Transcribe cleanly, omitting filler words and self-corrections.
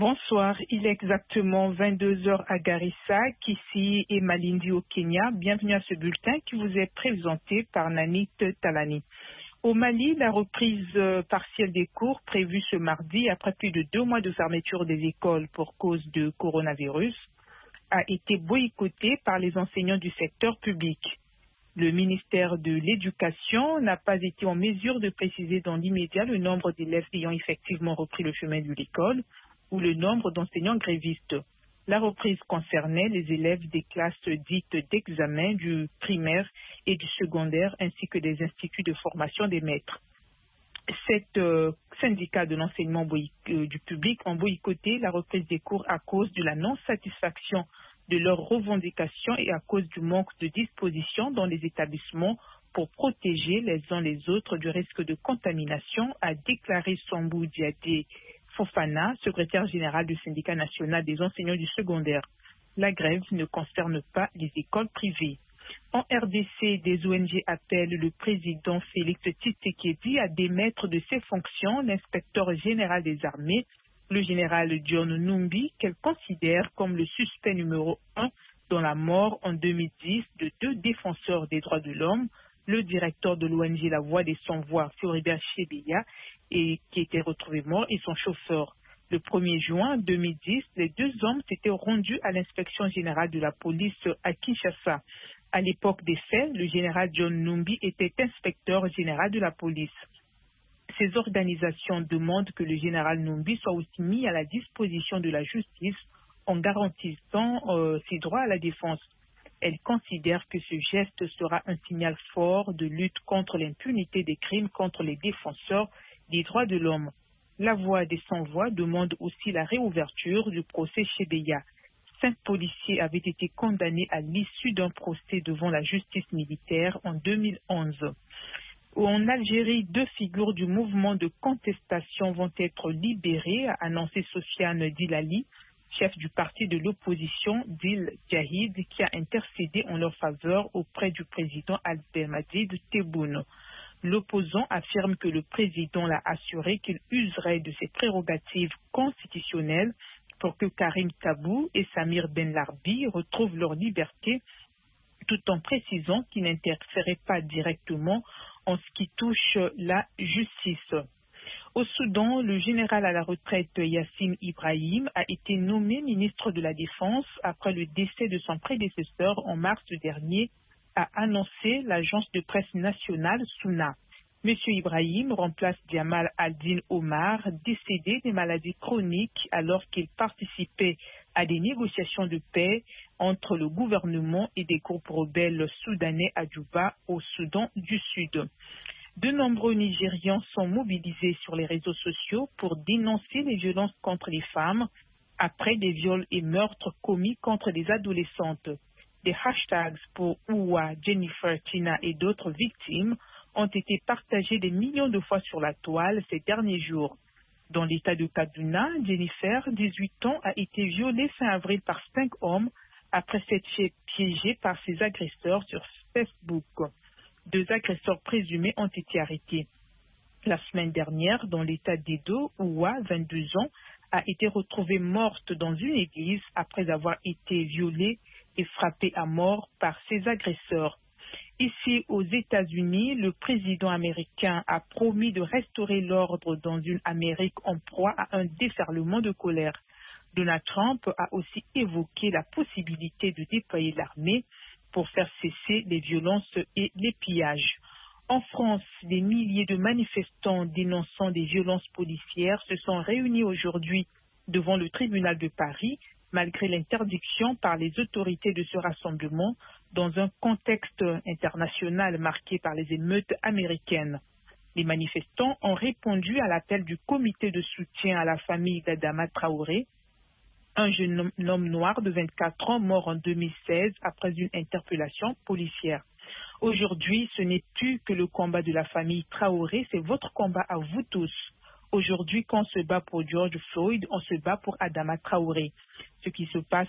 Bonsoir, il est exactement 22 heures à Garissa, Kisii et Malindi au Kenya. Bienvenue à ce bulletin qui vous est présenté par Nanit Talani. Au Mali, la reprise partielle des cours prévue ce mardi après plus de 2 mois de fermeture des écoles pour cause de coronavirus a été boycottée par les enseignants du secteur public. Le ministère de l'Éducation n'a pas été en mesure de préciser dans l'immédiat le nombre d'élèves ayant effectivement repris le chemin de l'école ou le nombre d'enseignants grévistes. La reprise concernait les élèves des classes dites d'examen du primaire et du secondaire ainsi que des instituts de formation des maîtres. Sept syndicats de l'enseignement du public ont boycotté la reprise des cours à cause de la non-satisfaction de leurs revendications et à cause du manque de dispositions dans les établissements pour protéger les uns les autres du risque de contamination, a déclaré Sambou Diadé Fofana, secrétaire général du syndicat national des enseignants du secondaire. La grève ne concerne pas les écoles privées. En RDC, des ONG appellent le président Félix Tshisekedi à démettre de ses fonctions l'inspecteur général des armées, le général John Numbi, qu'elle considère comme le suspect numéro 1 dans la mort en 2010 de 2 défenseurs des droits de l'homme, le directeur de l'ONG La Voix des Sans-Voix, Floribert Chebeya, qui était retrouvé mort, et son chauffeur. Le 1er juin 2010, les 2 hommes s'étaient rendus à l'inspection générale de la police à Kinshasa. À l'époque des faits, le général John Numbi était inspecteur général de la police. Ces organisations demandent que le général Numbi soit aussi mis à la disposition de la justice en garantissant ses droits à la défense. Elle considère que ce geste sera un signal fort de lutte contre l'impunité des crimes contre les défenseurs des droits de l'homme. La Voix des Sans-Voix demande aussi la réouverture du procès Chebeya. 5 policiers avaient été condamnés à l'issue d'un procès devant la justice militaire en 2011. En Algérie, 2 figures du mouvement de contestation vont être libérées, a annoncé Sofiane Dilali, chef du parti de l'opposition Dil Jahid, qui a intercédé en leur faveur auprès du président Abdelmadjid Tebboune. L'opposant affirme que le président l'a assuré qu'il userait de ses prérogatives constitutionnelles pour que Karim Tabou et Samir Ben Larbi retrouvent leur liberté, tout en précisant qu'il n'interférait pas directement en ce qui touche la justice. Au Soudan, le général à la retraite Yassine Ibrahim a été nommé ministre de la Défense après le décès de son prédécesseur en mars dernier, a annoncé l'agence de presse nationale SUNA. M. Ibrahim remplace Jamal Al-Din Omar, décédé des maladies chroniques alors qu'il participait à des négociations de paix entre le gouvernement et des groupes rebelles soudanais à Djouba, au Soudan du Sud. De nombreux Nigérians sont mobilisés sur les réseaux sociaux pour dénoncer les violences contre les femmes après des viols et meurtres commis contre des adolescentes. Des hashtags pour Ouwa, Jennifer, Tina et d'autres victimes ont été partagés des millions de fois sur la toile ces derniers jours. Dans l'état de Kaduna, Jennifer, 18 ans, a été violée fin avril par 5 hommes après s'être piégée par ses agresseurs sur Facebook. 2 agresseurs présumés ont été arrêtés. La semaine dernière, dans l'état d'Edo, Ouwa, 22 ans, a été retrouvée morte dans une église après avoir été violée et frappée à mort par ses agresseurs. Ici, aux États-Unis, le président américain a promis de restaurer l'ordre dans une Amérique en proie à un déferlement de colère. Donald Trump a aussi évoqué la possibilité de déployer l'armée pour faire cesser les violences et les pillages. En France, des milliers de manifestants dénonçant des violences policières se sont réunis aujourd'hui devant le tribunal de Paris, malgré l'interdiction par les autorités de ce rassemblement dans un contexte international marqué par les émeutes américaines. Les manifestants ont répondu à l'appel du comité de soutien à la famille d'Adama Traoré, un jeune homme noir de 24 ans mort en 2016 après une interpellation policière. Aujourd'hui, ce n'est plus que le combat de la famille Traoré, c'est votre combat à vous tous. Aujourd'hui, quand on se bat pour George Floyd, on se bat pour Adama Traoré. Ce qui se passe